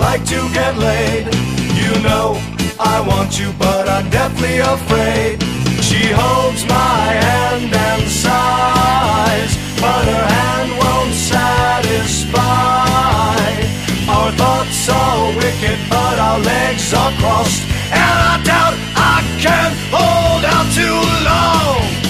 like to get laid. You know I want you, but I'm deathly afraid. She holds my hand and sighs, but her hand won't satisfy. Our thoughts are wicked, but our legs are crossed, and I doubt I can hold out too long.